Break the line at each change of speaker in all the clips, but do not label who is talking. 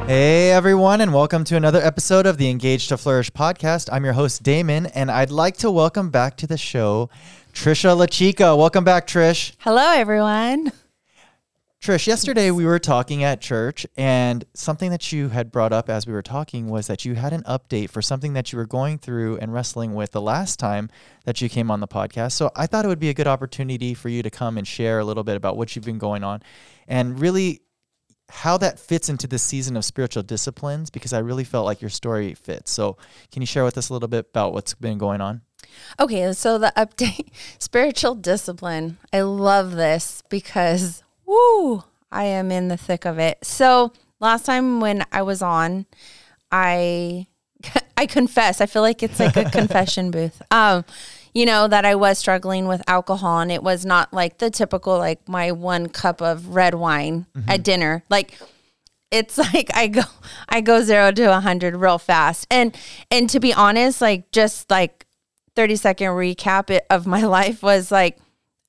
Hey everyone, and welcome to another episode of the Engage to Flourish podcast. I'm your host Damon, and I'd like to welcome back to the show Trisha LaChica. Welcome back, Trish.
Hello, everyone.
Trish, yesterday we were talking at church, and something that you had brought up as we were talking was that you had an update for something that you were going through and wrestling with the last time that you came on the podcast. So I thought it would be a good opportunity for you to come and share a little bit about what you've been going on and really how that fits into this season of spiritual disciplines, because I really felt like your story fits. So can you share with us a little bit about what's been going on?
Okay, so the update, spiritual discipline. I love this because, I am in the thick of it. So last time when I was on, I confess, I feel like it's like a confession booth. That I was struggling with alcohol, and it was not like the typical, like my 1 cup of red wine at dinner. Like it's like I go 0 to 100 real fast. And to be honest, like just like 30-second recap of my life was like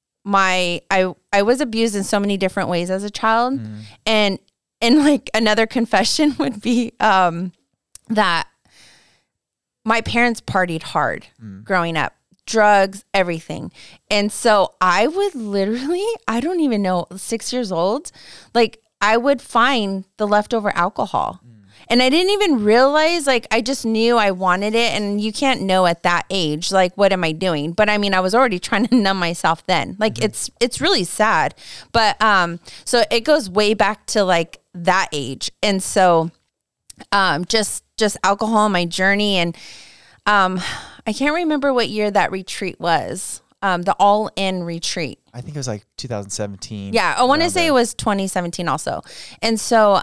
I was abused in so many different ways as a child. And like another confession would be that my parents partied hard growing up. Drugs, everything. And so I would literally, I don't even know, 6 years old, like I would find the leftover alcohol. And I didn't even realize, like, I just knew I wanted it. And you can't know at that age, like, what am I doing? But I mean, I was already trying to numb myself then. Like, it's really sad. But so it goes way back to like that age. And so just alcohol, my journey. And I can't remember what year that retreat was, the all-in retreat.
I think it was like 2017.
Yeah, I want to say it was 2017 also. And so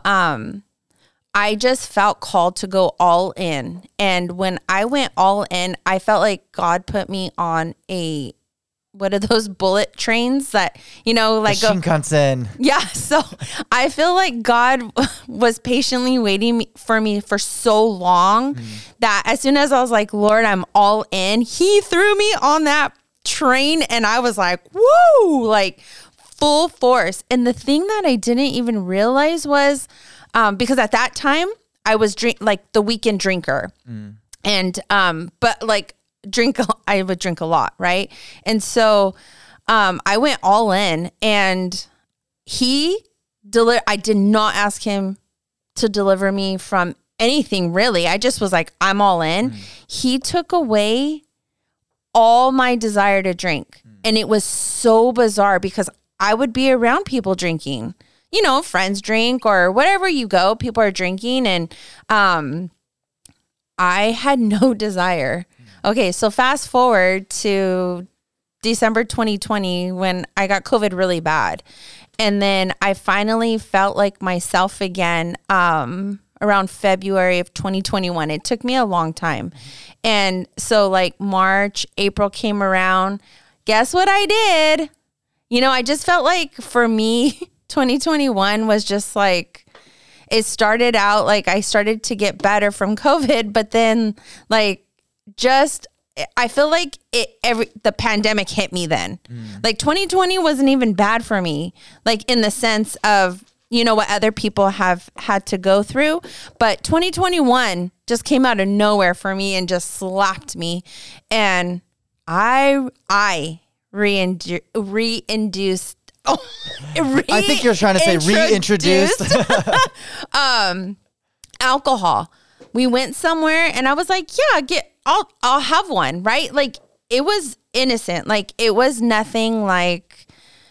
I just felt called to go all in. And when I went all in, I felt like God put me on what are those bullet trains that, like
the Shinkansen.
Yeah. So I feel like God was patiently waiting for me for so long that as soon as I was like, Lord, I'm all in, he threw me on that train and I was like, woo, like full force. And the thing that I didn't even realize was, because at that time I was like the weekend drinker and, but like, I would drink a lot, right? And so I went all in, and I did not ask him to deliver me from anything really. I just was like, I'm all in. He took away all my desire to drink. And it was so bizarre because I would be around people drinking, friends drink or wherever you go, people are drinking. And I had no desire. Okay, so fast forward to December 2020 when I got COVID really bad. And then I finally felt like myself again around February of 2021. It took me a long time. And so like March, April came around. Guess what I did? I just felt like for me, 2021 was just like, it started out like I started to get better from COVID, but then like, I feel like the pandemic hit me then. Like 2020 wasn't even bad for me, like in the sense of, what other people have had to go through. But 2021 just came out of nowhere for me and just slapped me. And I reintroduced.
I think you're trying to say reintroduced.
Alcohol. We went somewhere and I was like, yeah, I'll have one, right? Like it was innocent. Like it was nothing like,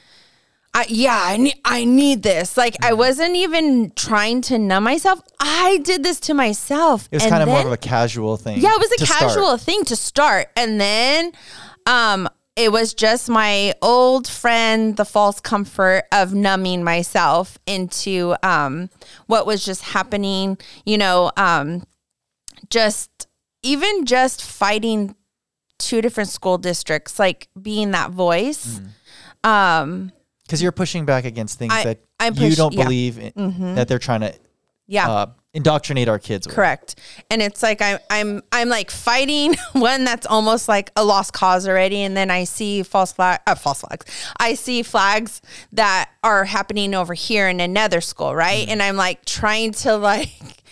I need this. Like I wasn't even trying to numb myself. I did this to myself.
It was kind of more of a casual thing.
Yeah, it was a casual thing to start. And then it was just my old friend, the false comfort of numbing myself into what was just happening, just fighting 2 different school districts, like being that voice.
Because you're pushing back against things you don't believe that they're trying to indoctrinate our kids with.
Correct. And it's like I'm like fighting one that's almost like a lost cause already, and then I see false flags. I see flags that are happening over here in another school, right? And I'm like trying to like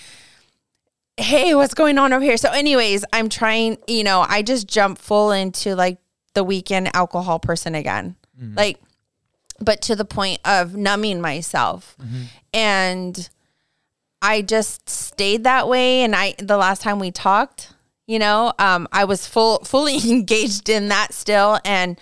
hey, what's going on over here? So anyways, I'm trying, I just jump full into like the weekend alcohol person again. Like, but to the point of numbing myself. And I just stayed that way. And the last time we talked, I was fully engaged in that still. And,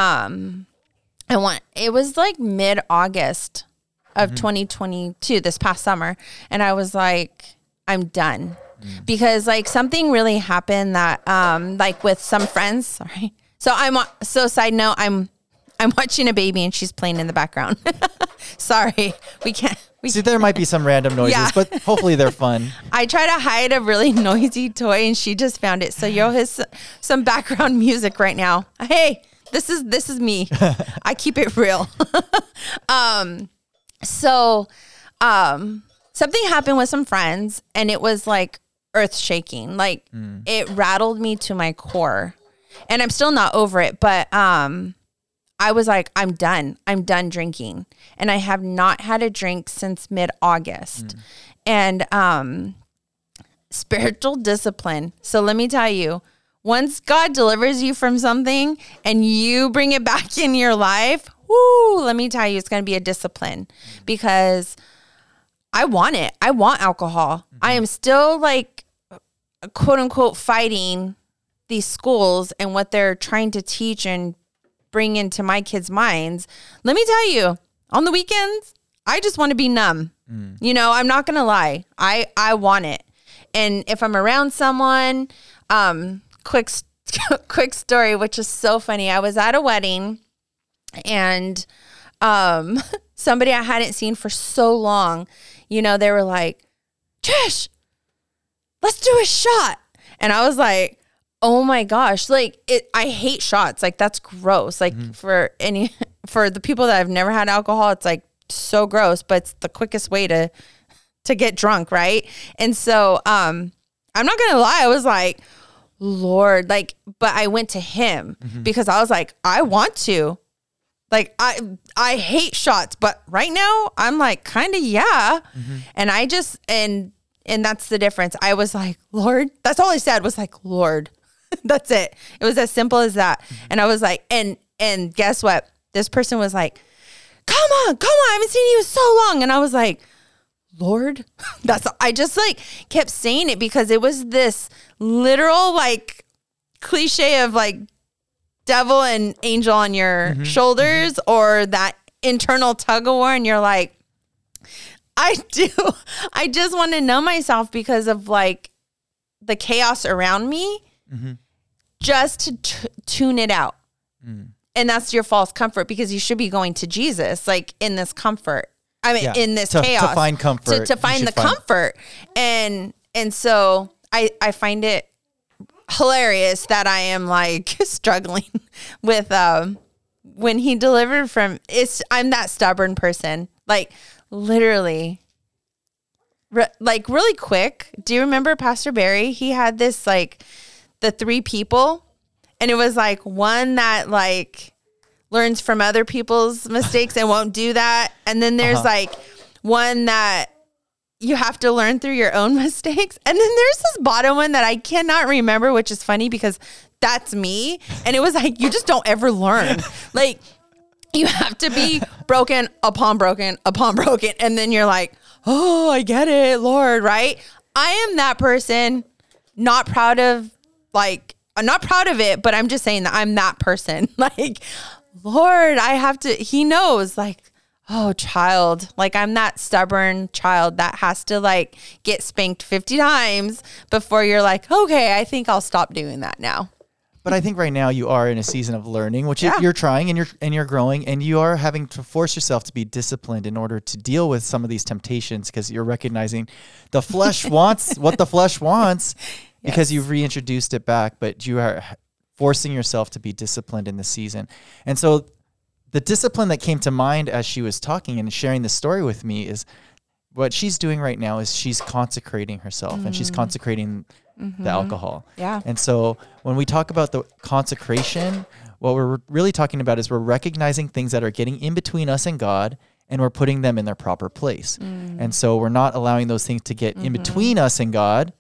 it was like mid-August of 2022, this past summer. And I was like, I'm done. Because like something really happened that, like with some friends, sorry. So side note, I'm watching a baby and she's playing in the background. Sorry. We can't.
See, there might be some random noises, but hopefully they're fun.
I try to hide a really noisy toy and she just found it. So has some background music right now. Hey, this is me. I keep it real. Something happened with some friends and it was like earth shaking. Like it rattled me to my core and I'm still not over it, but, I was like, I'm done drinking. And I have not had a drink since mid-August. And spiritual discipline. So let me tell you, once God delivers you from something and you bring it back in your life, let me tell you, it's going to be a discipline because I want it. I want alcohol. I am still like, quote unquote, fighting these schools and what they're trying to teach and bring into my kids' minds. Let me tell you, on the weekends, I just want to be numb. I'm not going to lie. I want it. And if I'm around someone, quick story, which is so funny. I was at a wedding and somebody I hadn't seen for so long, they were like, Trish, let's do a shot. And I was like, oh my gosh, like I hate shots. Like that's gross. Like for the people that have never had alcohol, it's like so gross, but it's the quickest way to get drunk. Right. And so, I'm not going to lie. I was like, Lord, like, but I went to him because I was like, I want to, like, I hate shots, but right now I'm like, kind of, yeah. And I just, and that's the difference. I was like, Lord, that's all I said was like, Lord. That's it. It was as simple as that. And I was like, and guess what? This person was like, come on. I haven't seen you in so long. And I was like, Lord, I just like kept saying it because it was this literal like cliche of like devil and angel on your shoulders or that internal tug of war. And you're like, I just want to know myself because of like the chaos around me. Just to tune it out. And that's your false comfort because you should be going to Jesus, like in this comfort. I mean, in this chaos.
To find comfort.
To find the comfort. And so I find it hilarious that I am like struggling with when he delivered from, I'm that stubborn person. Like literally, like really quick. Do you remember Pastor Barry? He had this like, the 3 people, and it was like one that like learns from other people's mistakes and won't do that. And then there's like one that you have to learn through your own mistakes. And then there's this bottom one that I cannot remember, which is funny because that's me. And it was like, you just don't ever learn. Like you have to be broken upon broken upon broken. And then you're like, oh, I get it, Lord. Right. I am that person, not proud of, like, I'm not proud of it, but I'm just saying that I'm that person. Like, Lord, he knows, like, oh, child, like I'm that stubborn child that has to like get spanked 50 times before you're like, okay, I think I'll stop doing that now.
But I think right now you are in a season of learning, which you're trying and you're growing, and you are having to force yourself to be disciplined in order to deal with some of these temptations because you're recognizing the flesh wants what the flesh wants. Because you've reintroduced it back, but you are forcing yourself to be disciplined in this season. And so the discipline that came to mind as she was talking and sharing the story with me is what she's doing right now is she's consecrating herself and she's consecrating the alcohol.
Yeah.
And so when we talk about the consecration, what we're really talking about is we're recognizing things that are getting in between us and God and we're putting them in their proper place. And so we're not allowing those things to get in between us and God.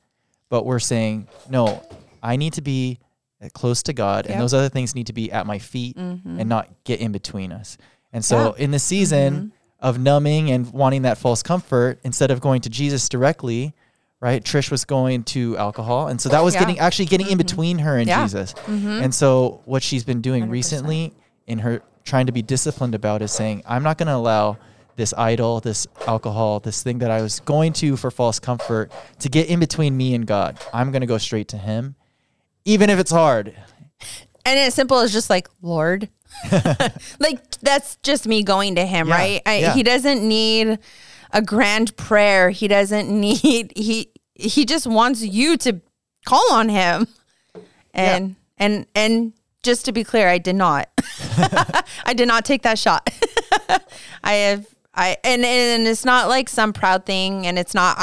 but we're saying, no, I need to be close to God, and those other things need to be at my feet and not get in between us. And so in the season of numbing and wanting that false comfort, instead of going to Jesus directly, right, Trish was going to alcohol. And so that was getting in between her and Jesus. And so what she's been doing
100%.
recently in her trying to be disciplined about is saying, I'm not going to allow this idol, this alcohol, this thing that I was going to for false comfort to get in between me and God. I'm going to go straight to him, even if it's hard.
And as simple as just like, Lord, like that's just me going to him, right? He doesn't need a grand prayer. He doesn't need, he just wants you to call on him. And just to be clear, I did not, I did not take that shot. And it's not like some proud thing, and it's not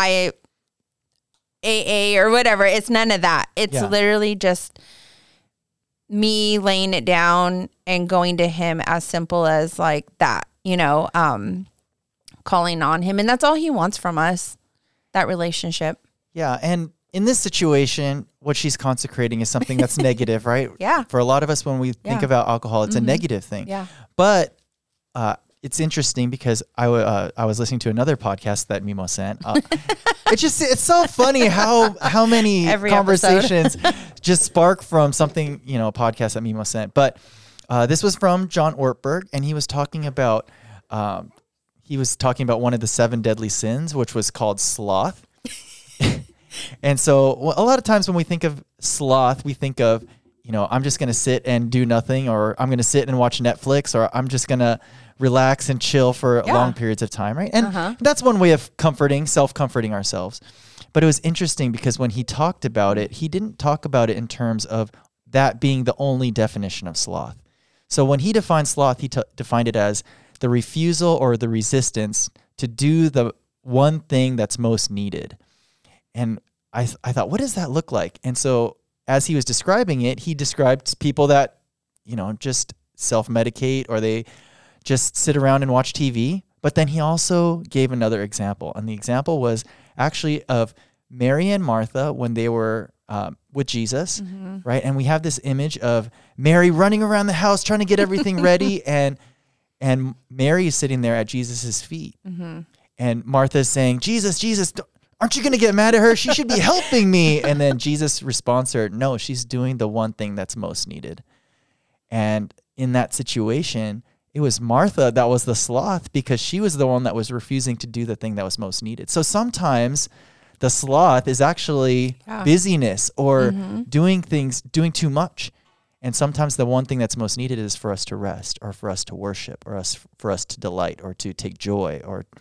AA or whatever. It's none of that. It's literally just me laying it down and going to him, as simple as like that, calling on him. And that's all he wants from us, that relationship. Yeah.
And in this situation, what she's consecrating is something that's negative, right?
Yeah.
For a lot of us, when we think about alcohol, it's a negative thing.
Yeah.
But it's interesting because I was listening to another podcast that Mimo sent. It's so funny how many conversations just spark from something, a podcast that Mimo sent. But this was from John Ortberg, and he was talking about one of the 7 deadly sins, which was called sloth. And so a lot of times when we think of sloth, we think of, I'm just going to sit and do nothing, or I'm going to sit and watch Netflix, or I'm just going to relax and chill for long periods of time, right? And that's one way of self-comforting ourselves. But it was interesting because when he talked about it, he didn't talk about it in terms of that being the only definition of sloth. So when he defined sloth, he defined it as the refusal or the resistance to do the one thing that's most needed. And I thought, what does that look like? And so as he was describing it, he described people that, just self-medicate, or they just sit around and watch TV. But then he also gave another example. And the example was actually of Mary and Martha when they were with Jesus, right? And we have this image of Mary running around the house trying to get everything ready. And Mary is sitting there at Jesus's feet. And Martha is saying, Jesus, aren't you going to get mad at her? She should be helping me. And then Jesus responds to her, no, she's doing the one thing that's most needed. And in that situation, it was Martha that was the sloth, because she was the one that was refusing to do the thing that was most needed. So sometimes the sloth is actually busyness or doing too much. And sometimes the one thing that's most needed is for us to rest, or for us to worship, or for us to delight, or to take joy.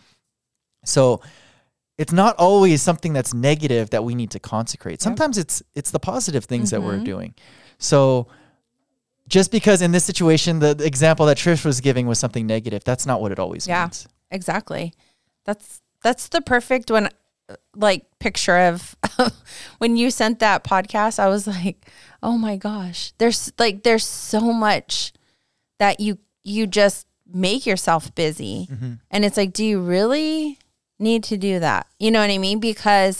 So it's not always something that's negative that we need to consecrate. Sometimes it's the positive things that we're doing. So just because in this situation, the example that Trish was giving was something negative, that's not what it always means. Yeah,
exactly. That's the perfect one, like picture of when you sent that podcast. I was like, oh my gosh, there's so much that you just make yourself busy. And it's like, do you really need to do that? You know what I mean? Because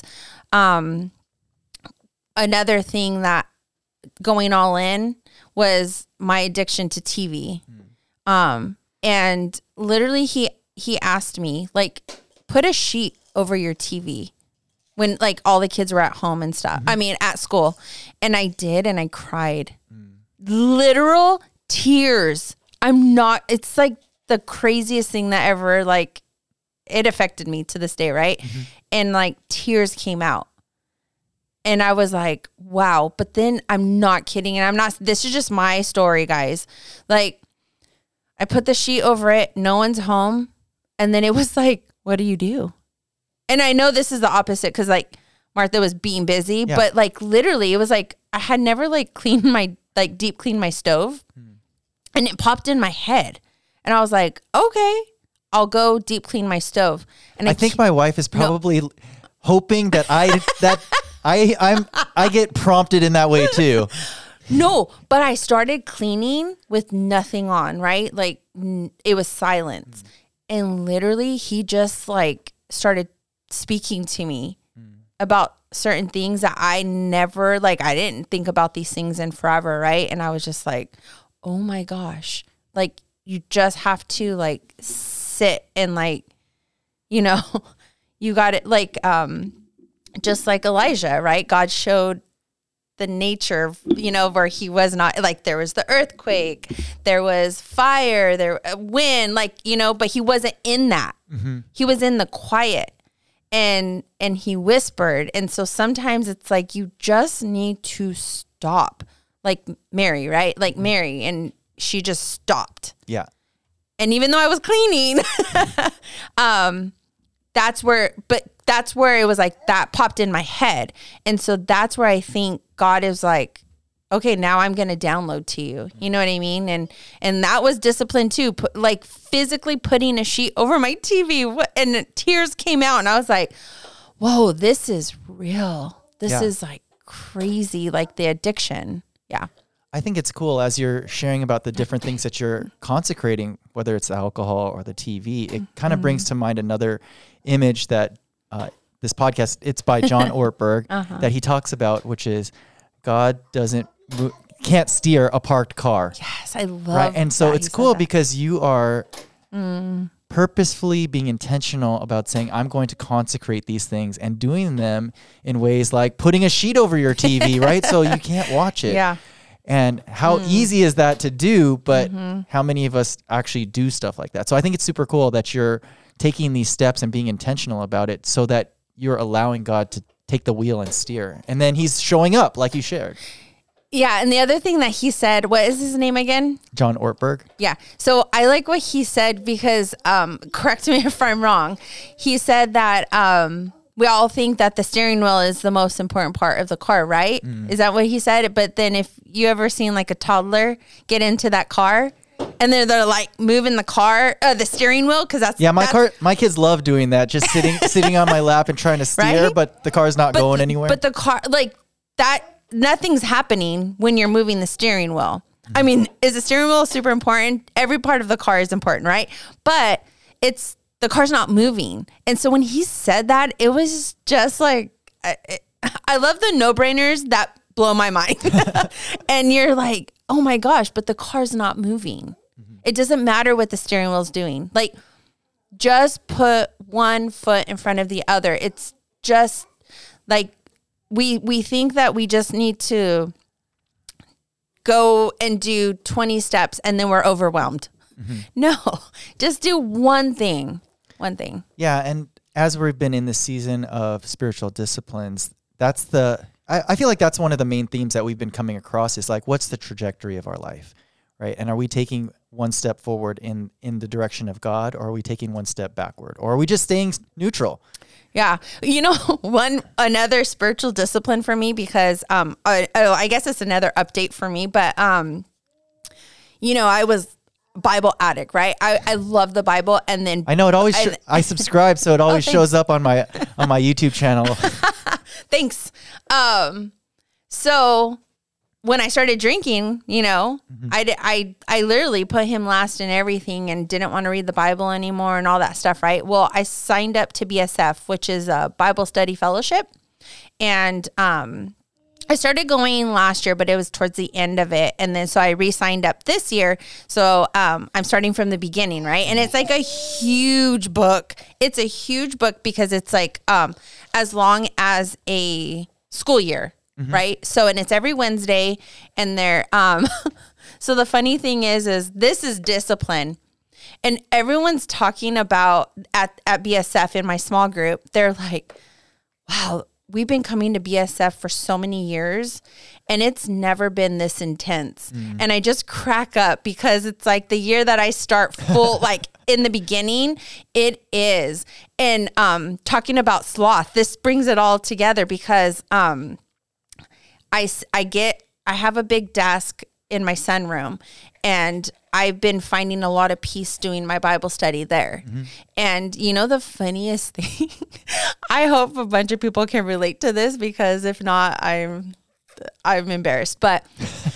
another thing that going all in was my addiction to TV. And literally he asked me, like, put a sheet over your TV when like all the kids were at home and stuff. I mean, at school. And I did, and I cried. Literal tears. It's like the craziest thing that ever, like, it affected me to this day, right? And like tears came out. And I was like, wow. But then I'm not kidding. And this is just my story, guys. Like, I put the sheet over it. No one's home. And then it was like, what do you do? And I know this is the opposite, because like Martha was being busy, but like literally it was like, I had never like deep cleaned my stove. And it popped in my head. And I was like, okay, I'll go deep clean my stove. And
I think my wife is probably hoping that I get prompted in that way too.
No, but I started cleaning with nothing on, right? Like it was silence. And literally he just like started speaking to me. about certain things that I never, like, I didn't think about these things in forever, right? And I was just like, oh my gosh, like, you just have to like sit and like, you know, you got it, like, just like Elijah, right? God showed the nature, you know, where he was not, like, there was the earthquake, there was fire, there wind, like, you know, but he wasn't in that. Mm-hmm. He was in the quiet, and he whispered. And so sometimes it's like, you just need to stop, like Mary, right? Like Mary, and she just stopped.
Yeah.
And even though I was cleaning, that's where it was like, that popped in my head. And so that's where I think God is like, okay, now I'm going to download to you. You know what I mean? And that was discipline too. Like physically putting a sheet over my TV, and tears came out, and I was like, whoa, this is real. This is like crazy. Like the addiction. Yeah.
I think it's cool as you're sharing about the different things that you're consecrating, whether it's the alcohol or the TV, it kind of brings to mind another image that this podcast, it's by John Ortberg, that he talks about, which is God can't steer a parked car.
Yes, I love
right? And so it's cool
that.
because you are purposefully being intentional about saying, I'm going to consecrate these things, and doing them in ways like putting a sheet over your TV, right? So you can't watch it.
Yeah.
And how easy is that to do, but how many of us actually do stuff like that? So I think it's super cool that you're taking these steps and being intentional about it, so that you're allowing God to take the wheel and steer. And then he's showing up like you shared.
Yeah. And the other thing that he said, what is his name again?
John Ortberg.
Yeah. So I like what he said because, correct me if I'm wrong. He said that we all think that the steering wheel is the most important part of the car, right? Is that what he said? But then if you ever seen like a toddler get into that car, and they're like moving the car, the steering wheel, because that's
my kids love doing that, just sitting on my lap and trying to steer,
right?
but the car's not going anywhere.
But the car, like that, nothing's happening when you're moving the steering wheel. I mean, is the steering wheel super important? Every part of the car is important, right? But the car's not moving. And so when he said that, it was just like, I love the no-brainers that blow my mind. And you're like, oh my gosh, but the car's not moving. It doesn't matter what the steering wheel's doing. Like, just put one foot in front of the other. It's just like, we think that we just need to go and do 20 steps and then we're overwhelmed. No, just do one thing. One thing.
Yeah. And as we've been in this season of spiritual disciplines, I feel like that's one of the main themes that we've been coming across, is like, what's the trajectory of our life, right? And are we taking one step forward in the direction of God, or are we taking one step backward, or are we just staying neutral?
Yeah. You know, another spiritual discipline for me, because I guess it's another update for me, but you know, I was Bible addict, right? I love the Bible, and then
I know it always. I subscribe, so it always shows up on my YouTube channel.
Thanks. So when I started drinking, you know, I literally put him last in everything and didn't want to read the Bible anymore and all that stuff, right? Well, I signed up to BSF, which is a Bible study fellowship, and I started going last year, but it was towards the end of it. And then so I re-signed up this year. So I'm starting from the beginning, right? And it's like a huge book. It's a huge book because it's like as long as a school year, right? So, and it's every Wednesday. And they're so the funny thing is this is discipline. And everyone's talking about at BSF in my small group, they're like, wow, we've been coming to BSF for so many years and it's never been this intense. And I just crack up because it's like the year that I start full, like in the beginning, it is. And talking about sloth, this brings it all together because I have a big desk in my sunroom, and I've been finding a lot of peace doing my Bible study there. And you know, the funniest thing, I hope a bunch of people can relate to this, because if not, I'm embarrassed. But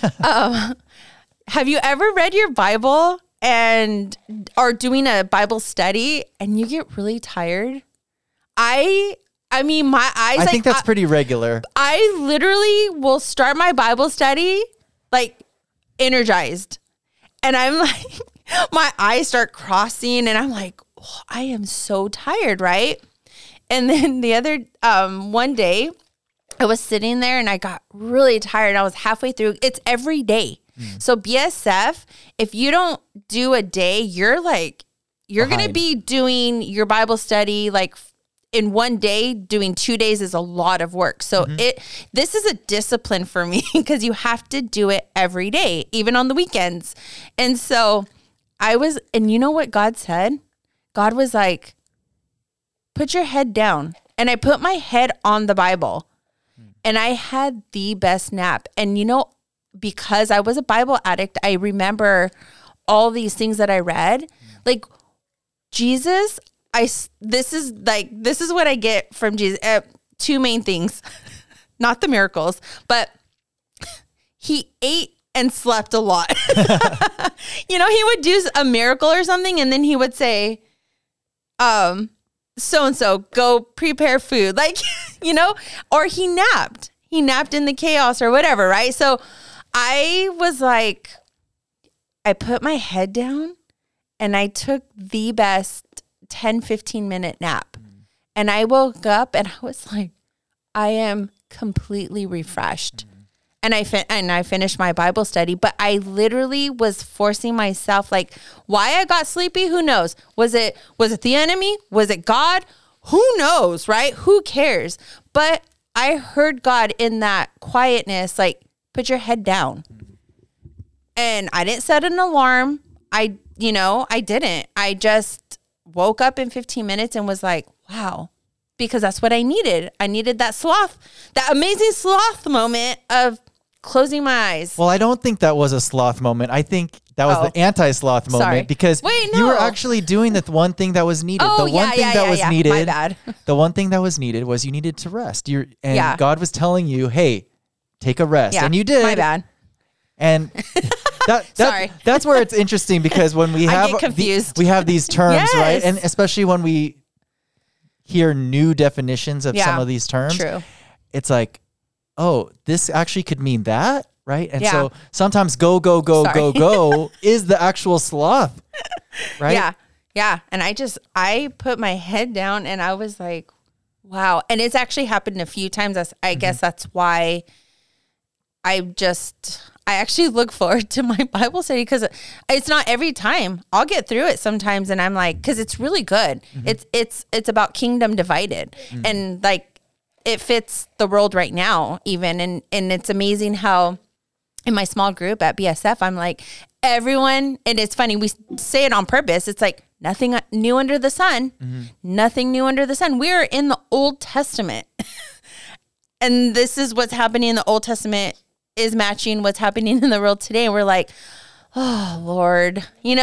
have you ever read your Bible and are doing a Bible study and you get really tired? I I mean, my eyes.
I think that's pretty regular.
I literally will start my Bible study like energized, and I'm like, my eyes start crossing, and I'm like, oh, I am so tired, right? And then the other one day, I was sitting there and I got really tired. I was halfway through. It's every day. So BSF, if you don't do a day, you're going to be doing your Bible study like in one day. Doing 2 days is a lot of work. So this is a discipline for me because you have to do it every day, even on the weekends. And so and you know what God said? God was like, put your head down. And I put my head on the Bible and I had the best nap. And because I was a Bible addict, I remember all these things that I read. Like Jesus, this is what I get from Jesus. Two main things, not the miracles, but he ate and slept a lot. He would do a miracle or something, and then he would say, so-and-so, go prepare food. Or he napped. He napped in the chaos or whatever, right? So I was like, I put my head down and I took the best 10, 15-minute nap. And I woke up and I was like, I am completely refreshed. And I finished my Bible study, but I literally was forcing myself, like, why I got sleepy, who knows? Was it the enemy? Was it God? Who knows, right? Who cares? But I heard God in that quietness, like, put your head down. And I didn't set an alarm. I didn't. I just woke up in 15 minutes and was like, wow, because that's what I needed. I needed that amazing sloth moment of closing my eyes.
Well, I don't think that was a sloth moment. I think that was the anti-sloth moment because you were actually doing the one thing that was needed. The one thing that was needed.
My bad.
The one thing that was needed was you needed to rest. God was telling you, hey, take a rest.
Yeah,
and you did.
My bad.
And that's where it's interesting because when we have
confused.
we have these terms, right? And especially when we hear new definitions of some of these terms, it's like, oh, this actually could mean that, right? And so sometimes go is the actual sloth, right?
Yeah. And I put my head down and I was like, wow. And it's actually happened a few times. I guess that's why I actually look forward to my Bible study because it's not every time. I'll get through it sometimes and I'm like, because it's really good. It's about kingdom divided and like it fits the world right now even. And it's amazing how in my small group at BSF, I'm like everyone, and it's funny, we say it on purpose. It's like nothing new under the sun, nothing new under the sun. We're in the Old Testament and this is what's happening in the Old Testament is matching what's happening in the world today. And we're like, oh Lord,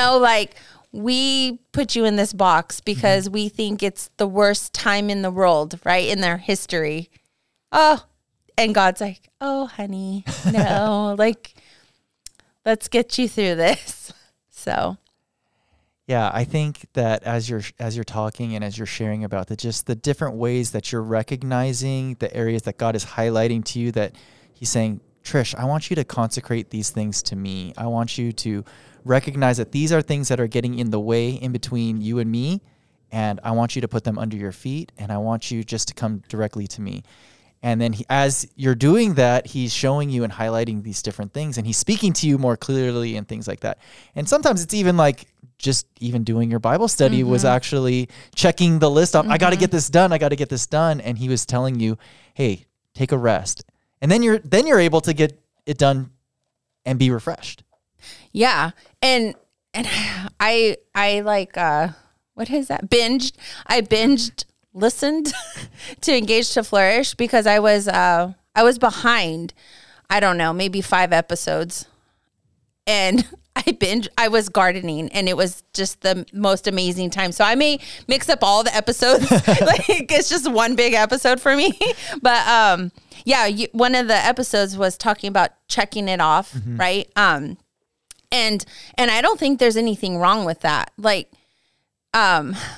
we put you in this box because we think it's the worst time in the world, right? In their history. Oh, and God's like, oh honey, no, let's get you through this. So.
Yeah, I think that as you're talking and as you're sharing about the different ways that you're recognizing the areas that God is highlighting to you, that he's saying, Trish, I want you to consecrate these things to me. I want you to recognize that these are things that are getting in the way in between you and me, and I want you to put them under your feet, and I want you just to come directly to me. And then as you're doing that, he's showing you and highlighting these different things, and he's speaking to you more clearly and things like that. And sometimes it's even like just even doing your Bible study was actually checking the list off. I got to get this done. And he was telling you, hey, take a rest. And then you're able to get it done and be refreshed.
Yeah. And I like, what is that? I binged, listened to Engage to Flourish because I was behind, I don't know, maybe 5 episodes. And I was gardening and it was just the most amazing time. So I may mix up all the episodes. Like it's just one big episode for me. But, one of the episodes was talking about checking it off. Right. And I don't think there's anything wrong with that. Like,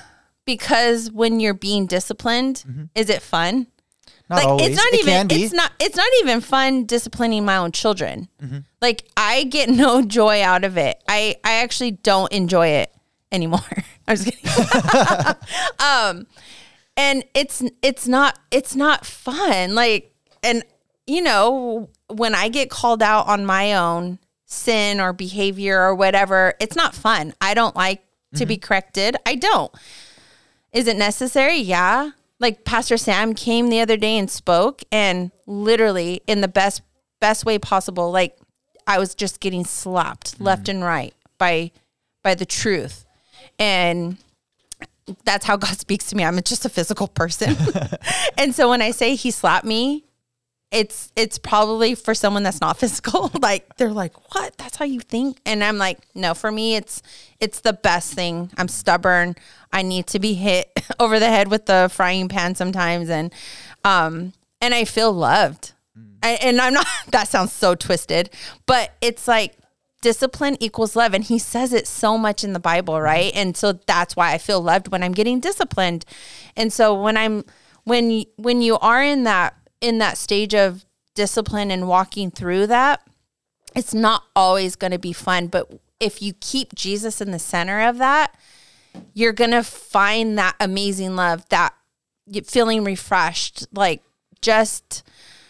because when you're being disciplined, is it fun?
Not always.
It's not even fun disciplining my own children. Like I get no joy out of it. I actually don't enjoy it anymore. I'm just kidding. And it's not fun. Like, and you know, when I get called out on my own sin or behavior or whatever, it's not fun. I don't like to be corrected. I don't. Is it necessary? Yeah. Like Pastor Sam came the other day and spoke, and literally in the best way possible, like I was just getting slapped left and right by the truth. And that's how God speaks to me. I'm just a physical person. And so when I say he slapped me, it's probably for someone that's not physical. Like they're like, what? That's how you think? And I'm like, no, for me, it's the best thing. I'm stubborn. I need to be hit over the head with the frying pan sometimes. And I feel loved. And I'm not, that sounds so twisted, but it's like discipline equals love. And he says it so much in the Bible. Right. And so that's why I feel loved when I'm getting disciplined. And so when you are in that stage of discipline and walking through that, it's not always going to be fun. But if you keep Jesus in the center of that, you're going to find that amazing love, that feeling refreshed, like just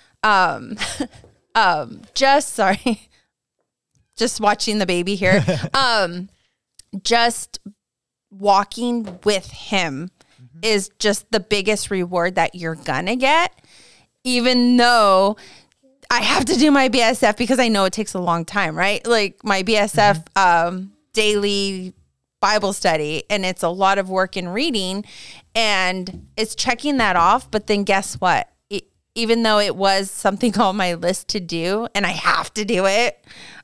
watching the baby here. Just walking with him is just the biggest reward that you're gonna get, even though I have to do my BSF because I know it takes a long time, right? Like my BSF daily Bible study, and it's a lot of work in reading, and it's checking that off. But then guess what? Even though it was something on my list to do and I have to do it,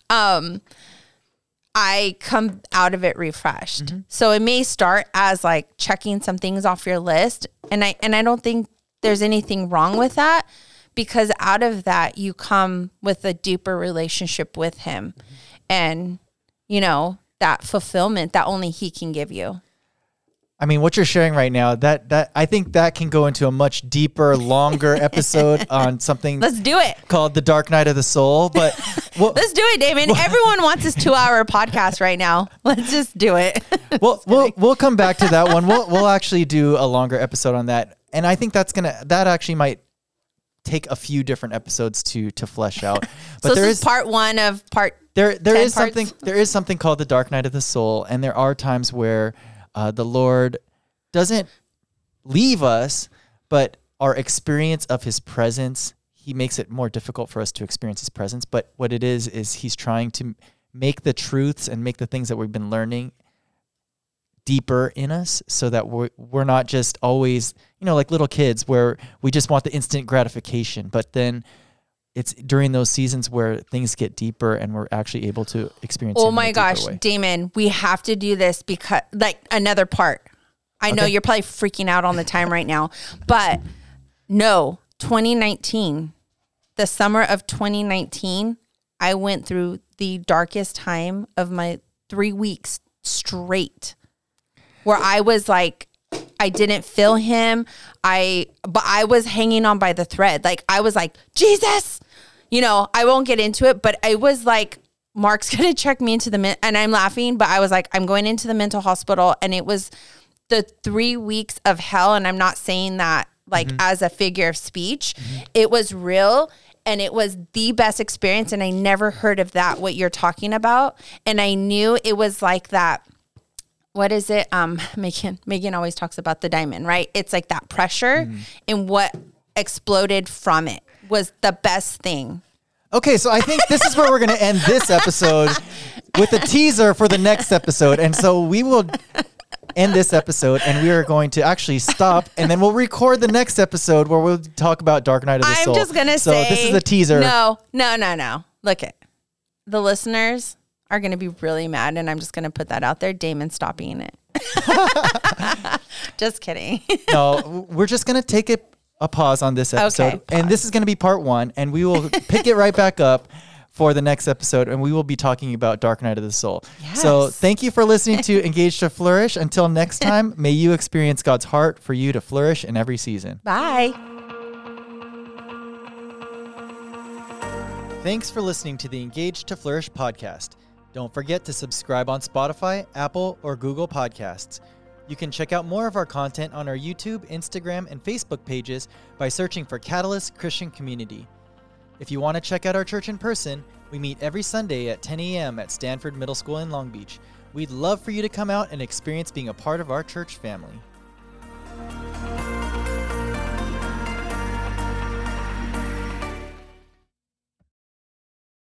I come out of it refreshed. So it may start as like checking some things off your list. And I don't think there's anything wrong with that, because out of that, you come with a deeper relationship with him and, you know, that fulfillment that only he can give you.
I mean, what you're sharing right now, that I think that can go into a much deeper, longer episode on something.
Let's do it.
Called The Dark Night of the Soul. But
let's do it, Damon. Everyone wants this 2-hour podcast right now. Let's just do it.
We'll come back to that one. We'll actually do a longer episode on that. And I think that actually might take a few different episodes to flesh out. But
so this is part one of part.
There is something called The Dark Night of the Soul, and there are times where the Lord doesn't leave us, but our experience of his presence, he makes it more difficult for us to experience his presence. But what it is he's trying to make the truths and make the things that we've been learning deeper in us, so that we're not just always, you know, like little kids where we just want the instant gratification. But then it's during those seasons where things get deeper and we're actually able to experience.
Oh my gosh, Damon, we have to do this because like another part. I know you're probably freaking out on the time right now, but no, 2019, the summer of 2019, I went through the darkest time of my 3 weeks straight, where I was like, I didn't feel him. But I was hanging on by the thread. Like I was like, Jesus, you know, I won't get into it, but I was like, Mark's going to check me into and I'm laughing, but I was like, I'm going into the mental hospital. And it was the 3 weeks of hell. And I'm not saying that like as a figure of speech. It was real. And it was the best experience. And I never heard of that, what you're talking about. And I knew it was like that. What is it? Megan always talks about the diamond, right? It's like that pressure and what exploded from it was the best thing.
Okay, so I think this is where we're going to end this episode with a teaser for the next episode. And so we will end this episode and we are going to actually stop and then we'll record the next episode where we'll talk about Dark Night of the Soul.
I'm just going to say.
So this is a teaser.
No. Look it. The listeners are going to be really mad, and I'm just going to put that out there. Damon, stop eating it. Just kidding.
No, we're just going to take a pause on this episode, and this is going to be part 1, and we will pick it right back up for the next episode, and we will be talking about Dark Night of the Soul. So thank you for listening to Engage to Flourish. Until next time, may you experience God's heart for you to flourish in every season.
Bye.
Thanks for listening to the Engage to Flourish podcast. Don't forget to subscribe on Spotify, Apple, or Google Podcasts. You can check out more of our content on our YouTube, Instagram, and Facebook pages by searching for Catalyst Christian Community. If you want to check out our church in person, we meet every Sunday at 10 a.m. at Stanford Middle School in Long Beach. We'd love for you to come out and experience being a part of our church family.